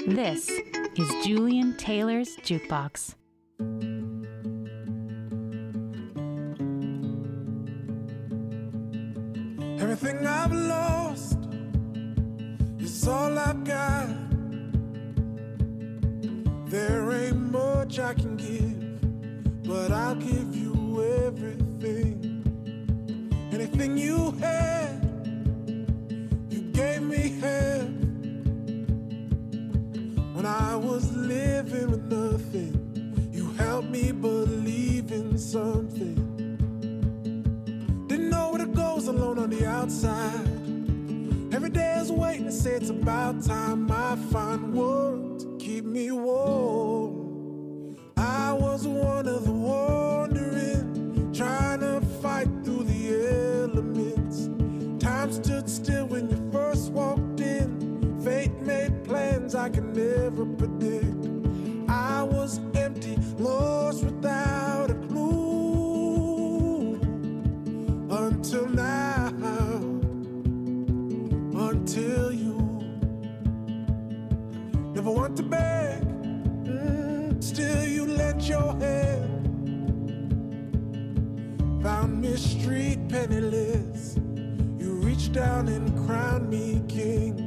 This is Julian Taylor's Jukebox. Everything I've lost is all I've got. There ain't much I can give, but I'll give you everything. Anything you had, you gave me half. When I was living with nothing, you helped me believe in something. Didn't know where to go, was alone on the outside. Every day I was waiting to say it's about time I find one to keep me warm. I was one of the wandering, trying to fight through the elements. Time stood still when you first walked in. Fate made plans I could never predict. I was empty, lost without a clue. Until now, until you. Never want to beg, still you lent your hand. Found me street penniless, you reached down and crowned me king.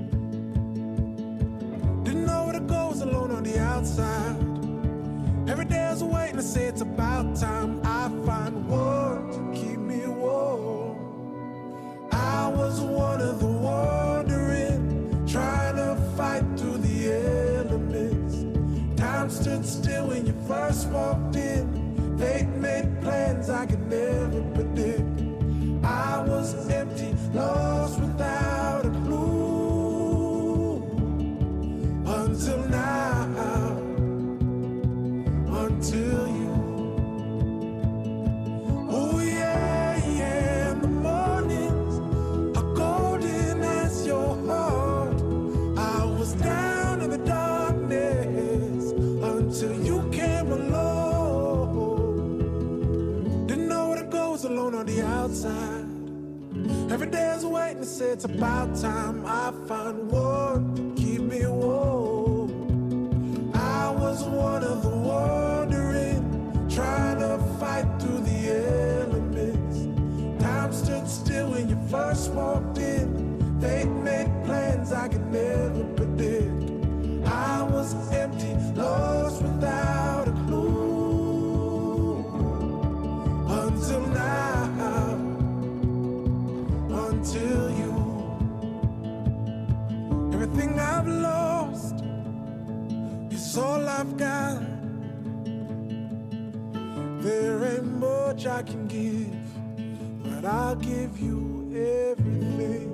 Didn't know where to go, was alone on the outside. Every day I was waiting to say it's about time I find one to keep me warm. I was one of the wandering, trying to fight through the elements. Time stood still when you first walked in. Fate made plans I could never predict. I was empty, lost without a clue. Until now, until you. Oh yeah, yeah, in the mornings are golden as your heart. I was down in the darkness until you came along. Didn't know where to go, was alone on the outside. Every day I was waiting to say it's about time I find one to keep me warm. I was one of the wandering, trying to fight through the elements. Time stood still when you first walked in. Fate made plans I could never predict. I was empty, lost without a clue. Until now, until you. Everything I've lost is all I've got. There ain't much I can give, but I'll give you everything.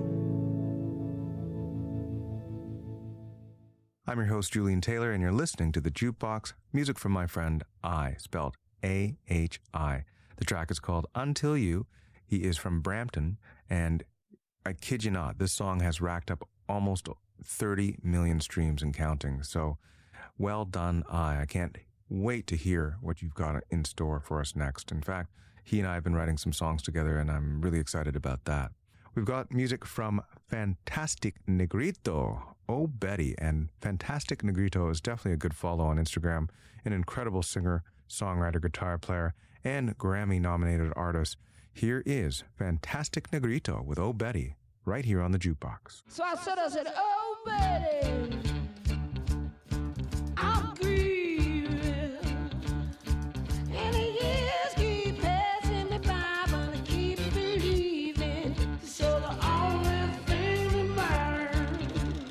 I'm your host, Julian Taylor, and you're listening to The Jukebox, music from my friend I, spelled A-H-I. The track is called Until You. He is from Brampton, and I kid you not, this song has racked up almost 30 million streams and counting. So well done, I. I can't wait to hear what you've got in store for us next. In fact, he and I have been writing some songs together, and I'm really excited about that. We've got music from Fantastic Negrito, Oh Betty, and Fantastic Negrito is definitely a good follow on Instagram, an incredible singer, songwriter, guitar player, and Grammy-nominated artist. Here is Fantastic Negrito with Oh Betty, right here on The Jukebox. So I said, oh Betty, I'm grieving, and the years keep passing me by, but I keep believing. So the only thing that matters,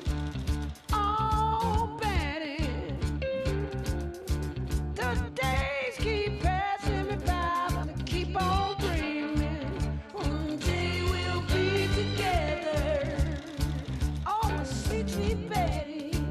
oh Betty, the days keep passing me by, but I keep on dreaming. One day we'll be together. Oh, my sweet, sweet Betty.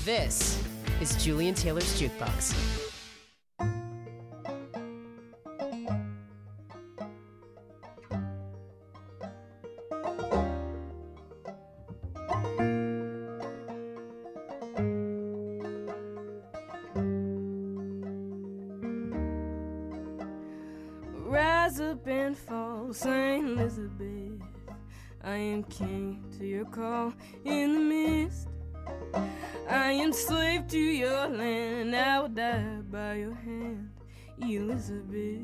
This is Julian Taylor's Jukebox. Rise up and fall, Saint Elizabeth. I am king to your call in the mist. I am slave to your land, and I will die by your hand, Elizabeth.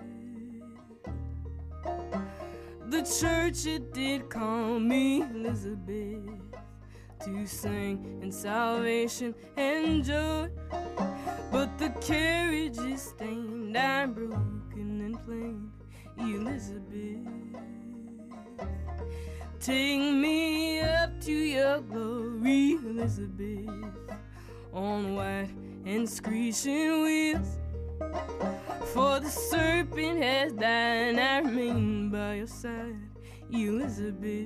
The church, it did call me Elizabeth to sing in salvation and joy, but the carriage is stained, I'm broken and plain, Elizabeth. Take me up to your glory, Elizabeth, on white and screeching wheels. For the serpent has died, and I remain by your side, Elizabeth.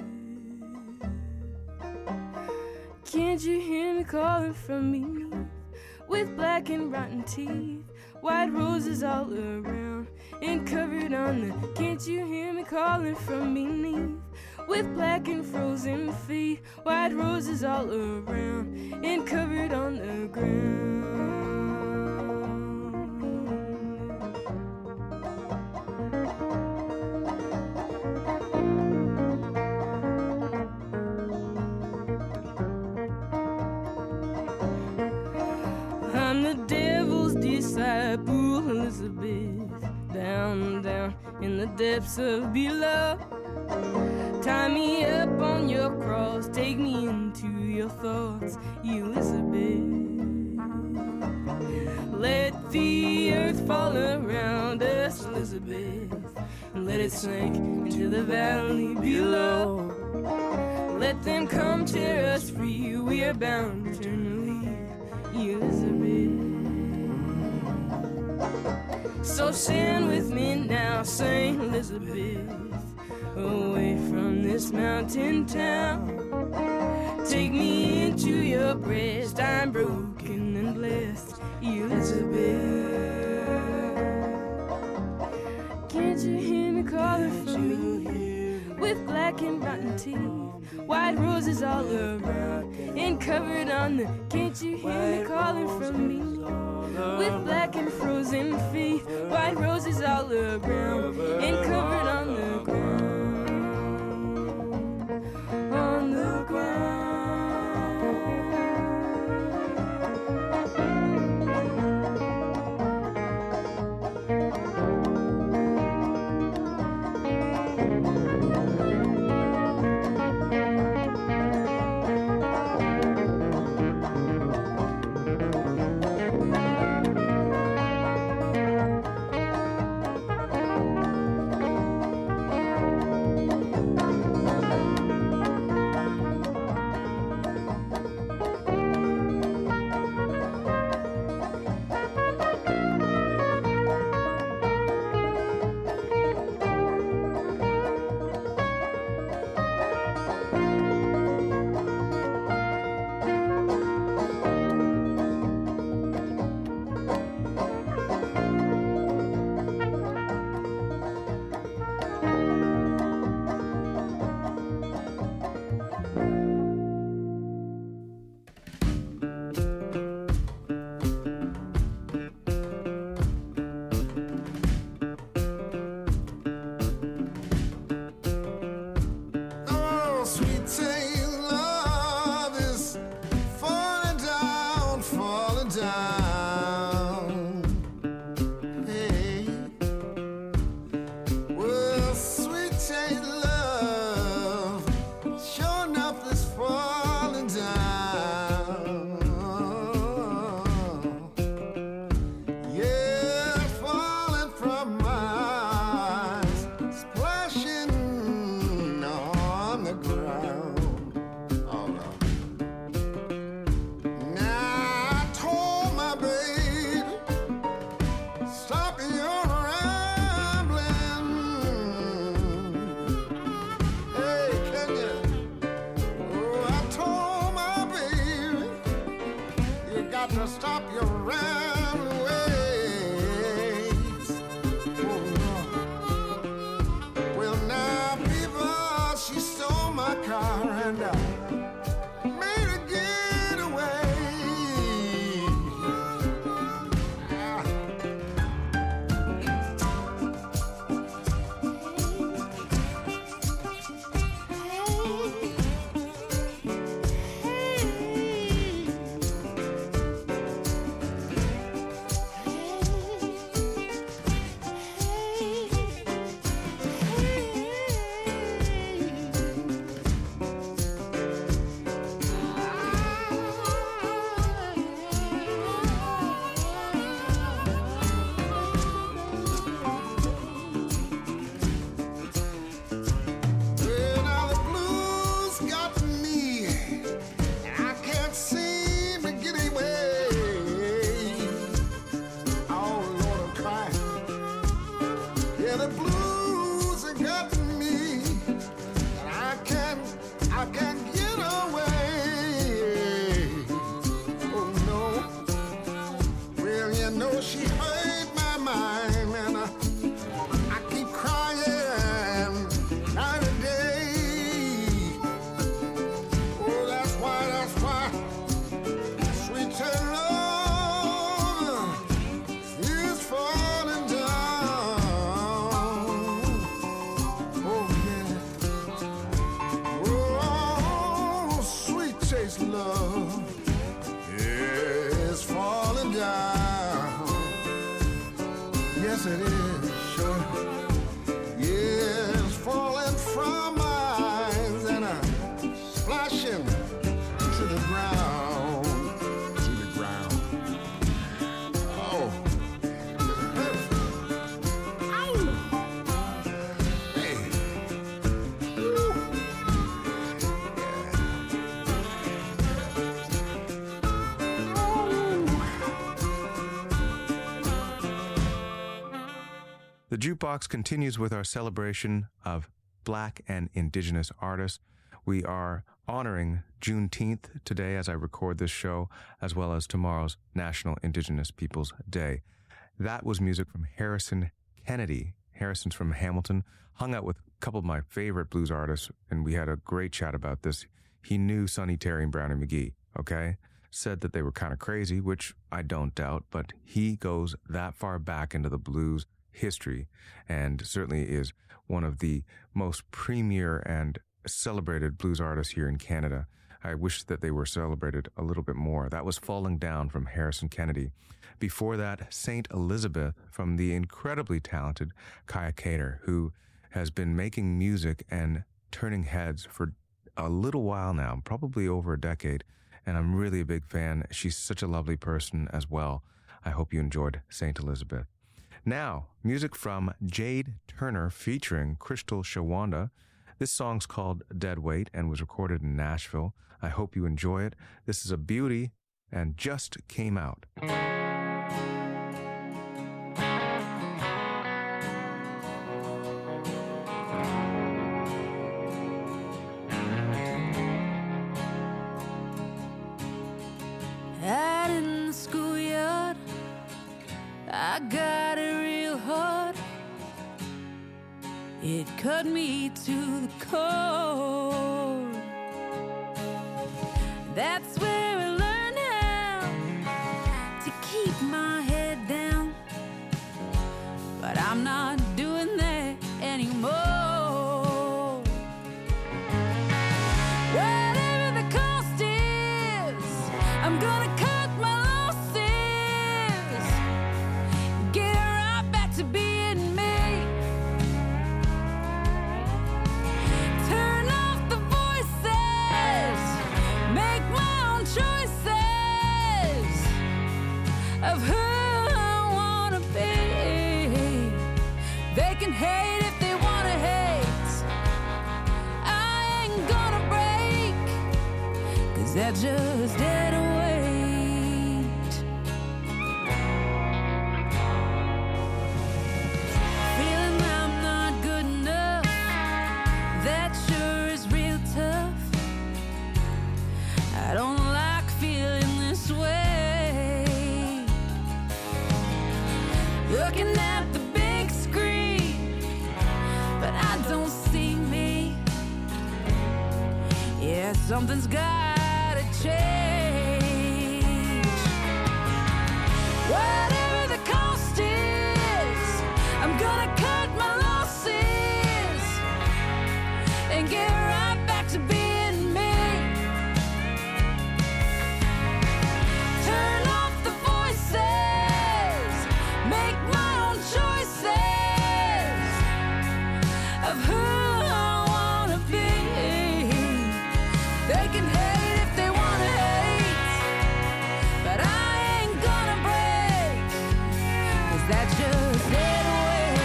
Can't you hear me calling from beneath, with black and rotten teeth, white roses all around and covered on the... Can't you hear me calling from beneath, with black and frozen feet, white roses all around and covered on the ground? I'm the devil's disciple, Elizabeth, down, down in the depths of below. Tie me up on your cross, take me into your thoughts, Elizabeth. Let the earth fall around us, Elizabeth, and let it sink into the valley below. Let them come tear us free, we are bound eternally, Elizabeth. So stand with me now, Saint Elizabeth, away from this mountain town. Take me into your breast, I'm broken and blessed, Elizabeth. Can't you hear me calling for me, with black and rotten teeth, white roses all around and covered on the... Can't you hear me calling for me, with black and frozen feet, white roses all around and covered on the ground, on the ground. it is, sure. Years falling from my eyes and splashing to the ground. To the ground. Oh. Hey. Woo. The Jukebox continues with our celebration of Black and Indigenous artists. We are honoring Juneteenth today as I record this show, as well as tomorrow's National Indigenous Peoples Day. That was music from Harrison Kennedy. Harrison's from Hamilton, hung out with a couple of my favorite blues artists, and we had a great chat about this. He knew Sonny Terry and Brownie McGhee, okay? Said that they were kind of crazy, which I don't doubt, but he goes that far back into the blues history and certainly is one of the most premier and celebrated blues artists here in Canada. I wish that they were celebrated a little bit more. That was Falling Down from Harrison Kennedy. Before that, Saint Elizabeth from the incredibly talented Kaya Cater, who has been making music and turning heads for a little while now, probably over a decade, and I'm really a big fan. She's such a lovely person as well. I hope you enjoyed Saint Elizabeth. Now, music from Jade Turner featuring Crystal Shawanda. This song's called Dead Weight and was recorded in Nashville. I hope you enjoy it. This is a beauty and just came out. Out in the schoolyard, I got it real hard. It cut me to the core. That's where I learned how to keep my head down. But I'm not doing that anymore. Whatever the cost is, I'm gonna cut my losses. Get right back to being me. Turn off the voices, make my own choices of who I wanna be. They can hate if they wanna hate. I ain't gonna break, 'cause they're just dead weight. Feeling I'm not good enough, that sure is real tough. I don't like feeling this way. Looking at the big screen, but I don't see me. Yeah, something's gotta change. Whatever the cost is, I'm gonna cut my losses and get right back to being me. Turn off the voices, make my own choices of who I wanna be. They can hate if they wanna hate, but I ain't gonna break, 'cause that's just dead weight.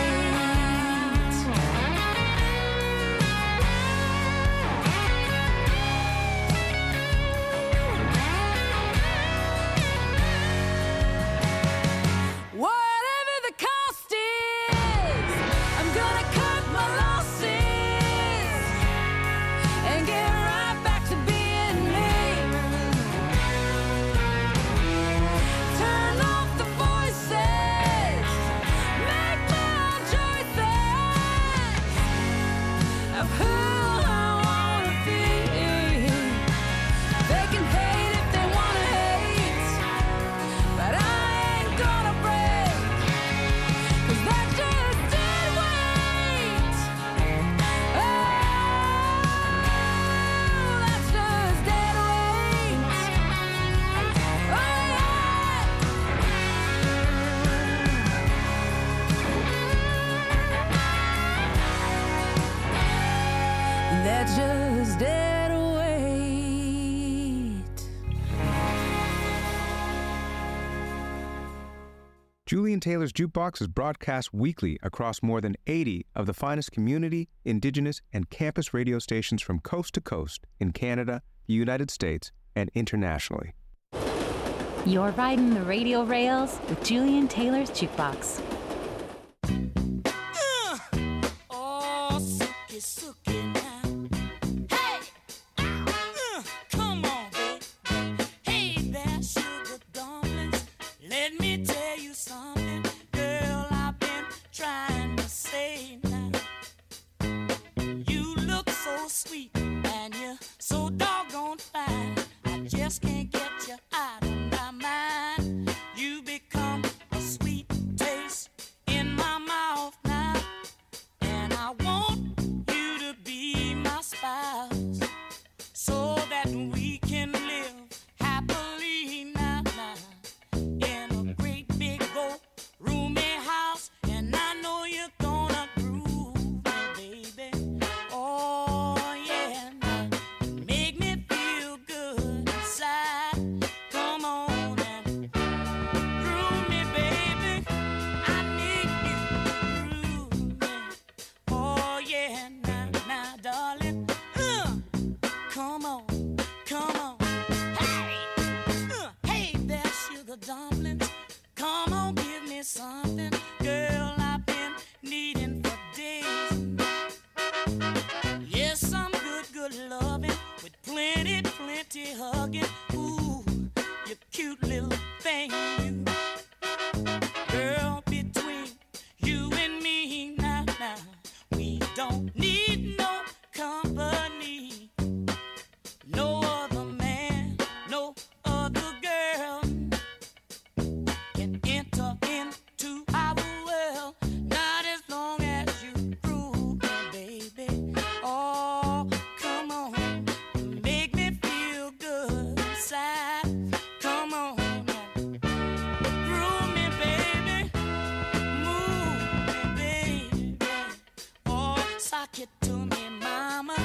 Whatever the cost is, I'm gonna cut my losses and get right back to being me. Turn off the voices, make my own choices of who I wanna be. They can hate if they wanna hate, but I ain't gonna break, 'cause that's just dead weight. Oh, that's just dead weight. Oh, yeah. I just dead weight. Julian Taylor's Jukebox is broadcast weekly across more than 80 of the finest community, indigenous, and campus radio stations from coast to coast in Canada, the United States, and internationally. You're riding the radio rails with Julian Taylor's Jukebox. Oh, sookie, sookie now. Hey! Come on, baby. Hey there, sugar dumplings. Let me tell you something, girl, I've been trying to say now. You look so sweet and you're so doggone fine. I just can't get you out of my mind. You become a sweet taste in my mouth now. And I want you to be my spouse so that we can live happily now, in a great big old roomy house. And I know you're gonna groove me, baby. Oh yeah, now make me feel good inside. Come on and groove me, baby. I need you to groove me. Oh yeah, now, darling. Come on, come on. Hey there, sugar dumplings. Come on, give me something, girl, I've been needing for days. Yes, some good loving with plenty hugging. Ooh, you cute little thing, you. Girl, between you and me now, we don't need no company. No other man, no other girl can enter into our world. Not as long as you prove me, baby. Oh, come on, make me feel good inside. Come on, groove me, baby. Move me, baby. Oh, sock it to me, mama.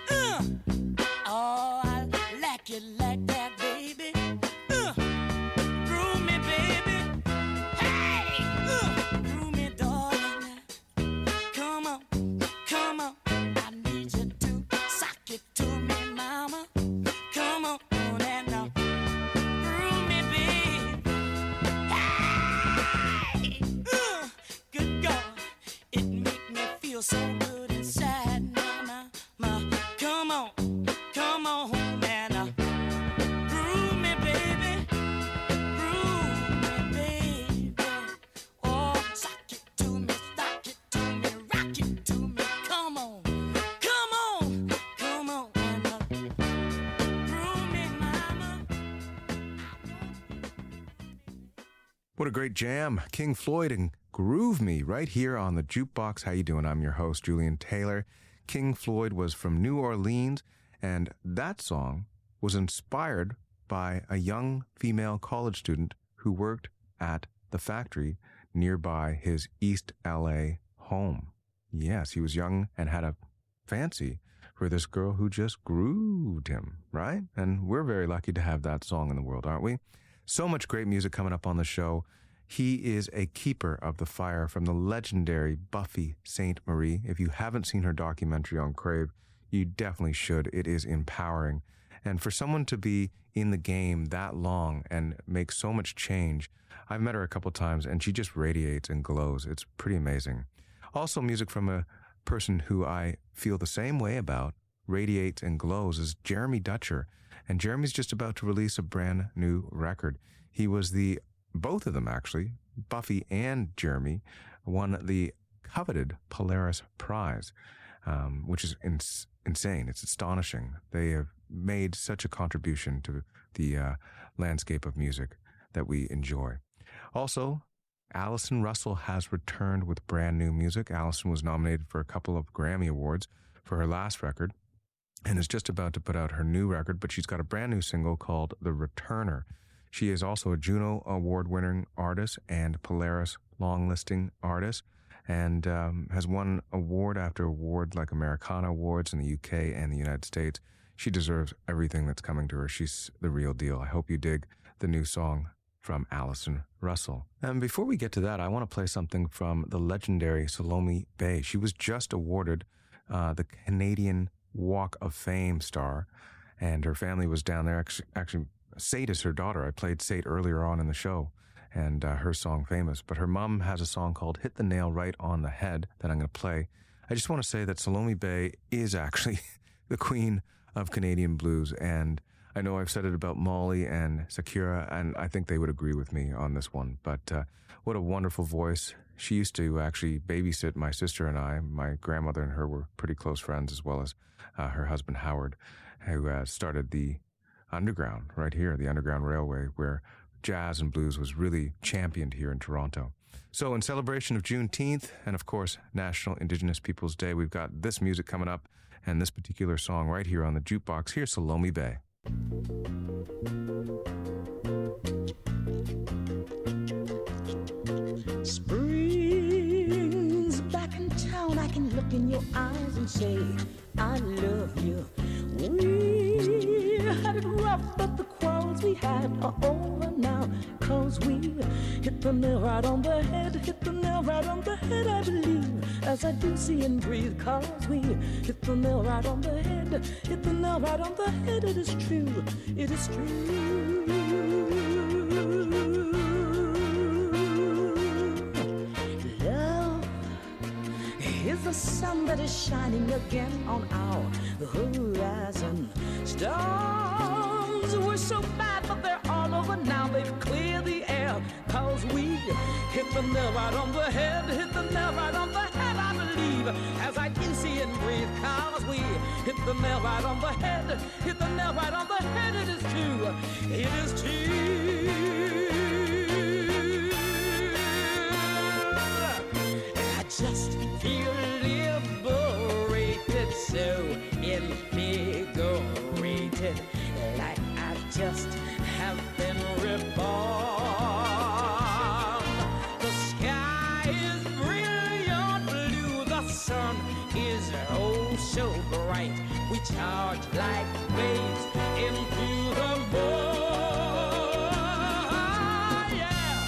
Oh, I like it like that, baby. Groove me, baby. Hey! Groove me, darling. Come on, come on. I need you to sock it to me, mama. Come on, and now. Groove me, baby. Hey! Good God, it make me feel so good inside, mama. Come on. Come on home and groove me, baby. Groove me, baby. Oh, sock it to me, stock it to me, rock it to me. Come on, come on, come on and groove me, mama. What a great jam. King Floyd and Groove Me right here on the Jukebox. How you doing? I'm your host, Julian Taylor. King Floyd was from New Orleans, and that song was inspired by a young female college student who worked at the factory nearby his East LA home. Yes, he was young and had a fancy for this girl who just grooved him, right? And we're very lucky to have that song in the world, aren't we? So much great music coming up on the show. He is a keeper of the fire from the legendary Buffy Sainte-Marie. If you haven't seen her documentary on Crave, you definitely should. It is empowering. And for someone to be in the game that long and make so much change, I've met her a couple times and she just radiates and glows. It's pretty amazing. Also, music from a person who I feel the same way about, radiates and glows, is Jeremy Dutcher. And Jeremy's just about to release a brand new record. He was both of them actually, Buffy and Jeremy, won the coveted Polaris Prize, which is insane. It's astonishing. They have made such a contribution to the landscape of music that we enjoy. Also, Allison Russell has returned with brand new music. Allison was nominated for a couple of Grammy Awards for her last record and is just about to put out her new record, but she's got a brand new single called The Returner. She is also a Juno Award-winning artist and Polaris long-listing artist, and has won award after award like Americana Awards in the UK and the United States. She deserves everything that's coming to her. She's the real deal. I hope you dig the new song from Allison Russell. And before we get to that, I want to play something from the legendary Salome Bay. She was just awarded the Canadian Walk of Fame star, and her family was down there. Actually, Sate is her daughter. I played Sate earlier on in the show, and her song Famous. But her mom has a song called Hit the Nail Right on the Head that I'm going to play. I just want to say that Salome Bay is actually the queen of Canadian blues, and I know I've said it about Molly and Sakura, and I think they would agree with me on this one. But what a wonderful voice. She used to actually babysit my sister and I. My grandmother and her were pretty close friends, as well as her husband Howard, who started the Underground right here, the Underground Railway, where jazz and blues was really championed here in Toronto. So in celebration of Juneteenth and, of course, National Indigenous Peoples Day, we've got this music coming up and this particular song right here on the Jukebox. Here's Salome Bay. Spring's back in town. I can look in your eyes and say, I love you. We had it rough, but the quarrels we had are over now. 'Cause we hit the nail right on the head, hit the nail right on the head, I believe, as I do see and breathe. 'Cause we hit the nail right on the head, hit the nail right on the head. It is true, it is true. Love is the sun that is shining again on our horizon. Storms were so bad, but they're all over now. They've cleared the air. 'Cause we hit the nail right on the head, hit the nail right on the head, I believe, as I do see and breathe. 'Cause we hit the nail right on the head, hit the nail right on the head. It is true, it is true. I just feel liberated, so invigorated, like I just have been reborn. The sky is brilliant blue, the sun is oh so bright. We charge like waves into the moon. Yeah.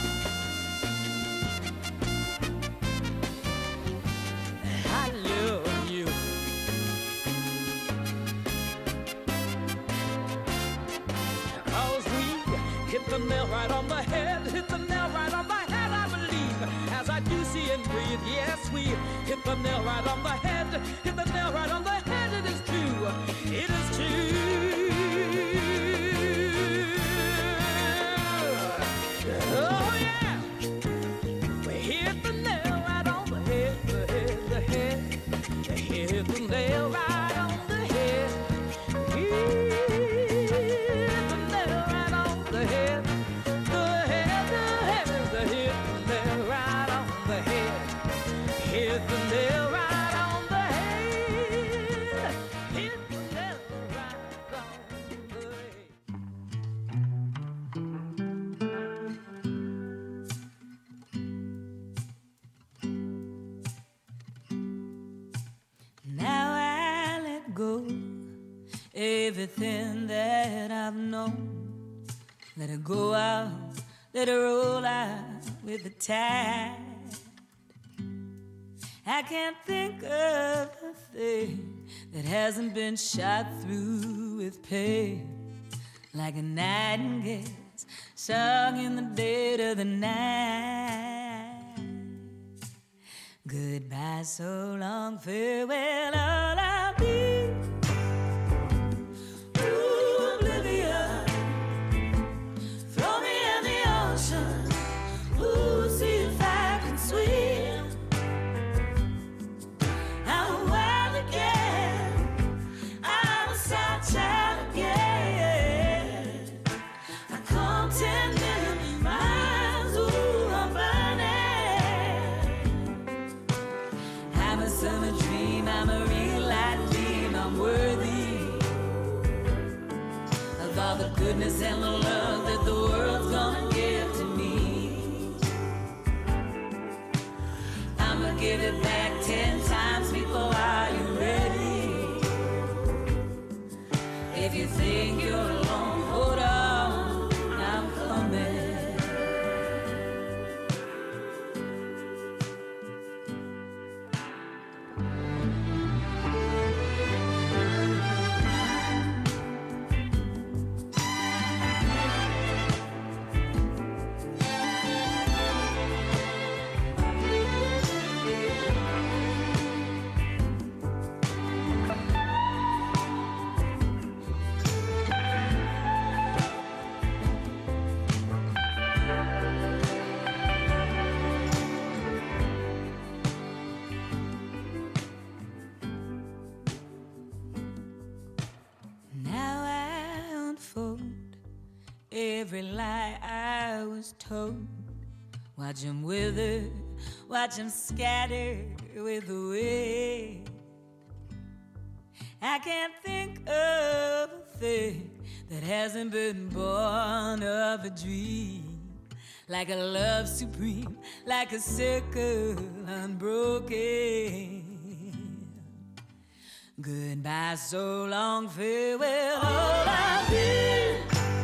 I love you. Hit the nail right on the head, hit the nail right on the head, I believe, as I do see and breathe. Yes, we hit the nail right on the head, hit the nail right on the head. It is true, it is true. Oh yeah, we hit the nail right on the head, the head, the head. Hit the nail right on the head. Everything that I've known, let it go out, let it roll out with the tide. I can't think of a thing that hasn't been shot through with pain, like a nightingale's song in the dead of the night. Goodbye, so long, farewell, all I'll be. Goodness and the love that the world's gonna give to me. I'ma give every lie I was told. Watch them wither, watch them scatter with the wind. I can't think of a thing that hasn't been born of a dream. Like a love supreme, like a circle unbroken. Goodbye, so long, farewell, all I've been.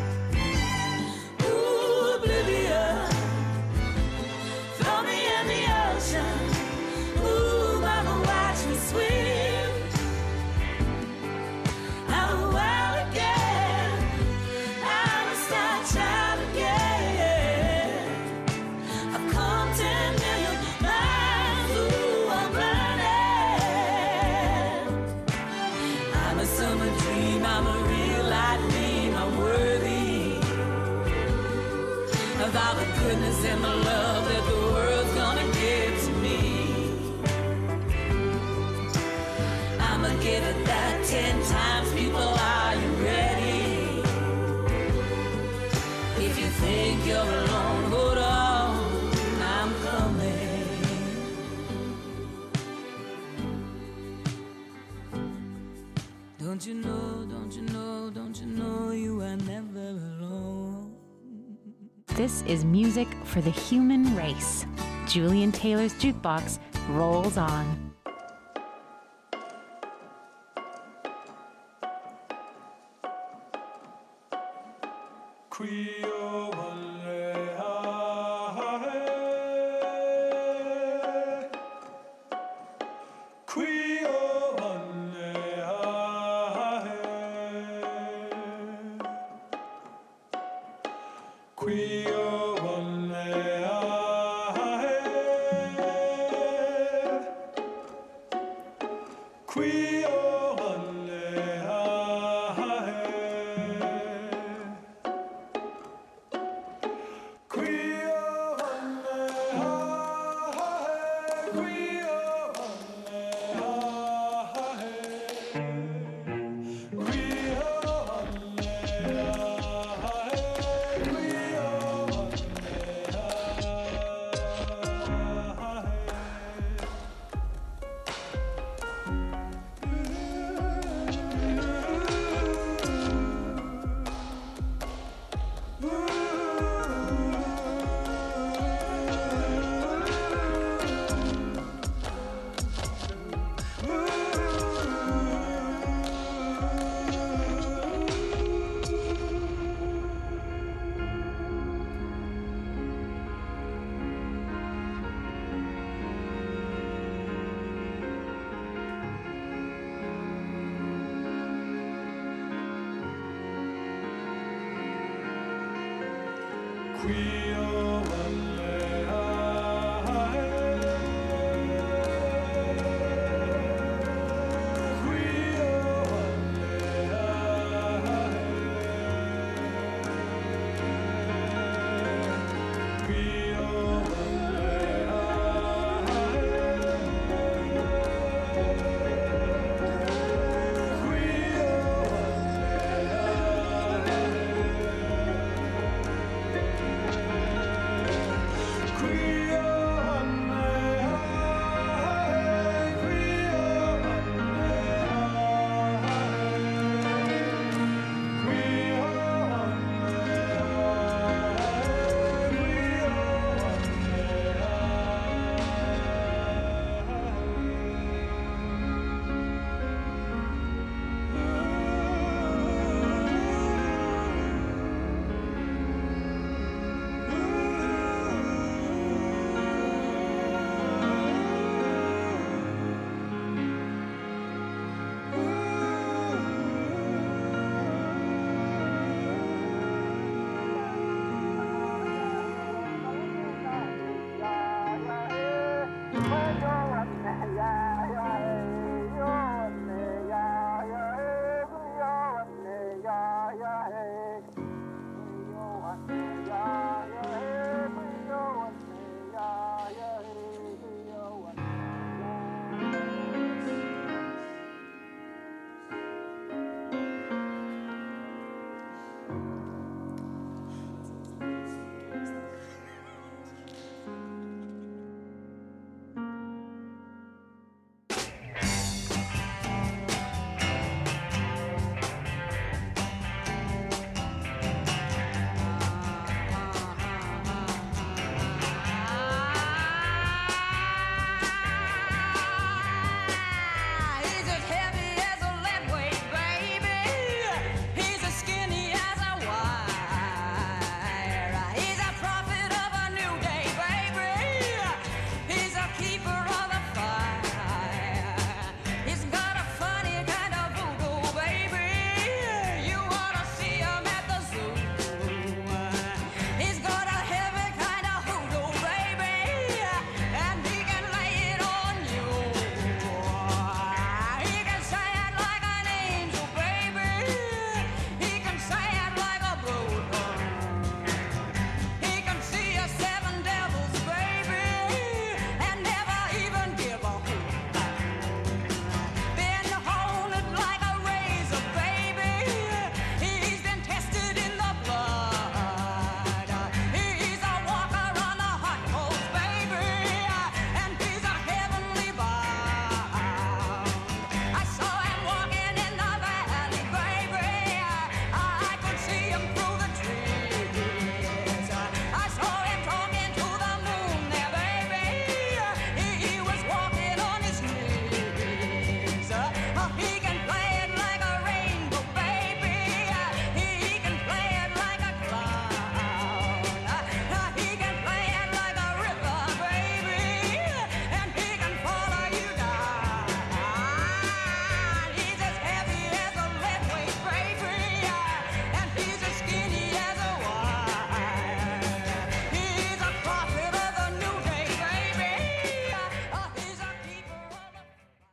Ooh, oblivion. Throw me in the ocean. Ooh, mama, watch me swim. I'm a wild again. I'm a star child again. I've come 10 million miles. Ooh, I'm running. I'm a summer dream. I'm a real light beam. I'm worthy of all the goodness and the love that the world's gonna give to me. I'ma give it that 10 times, people, are you ready? If you think you're alone, hold on, I'm coming. Don't you know, don't you know, don't you know you are never alone? This is music for the human race. Julian Taylor's Jukebox rolls on.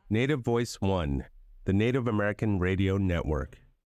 Native Voice One, the Native American Radio Network.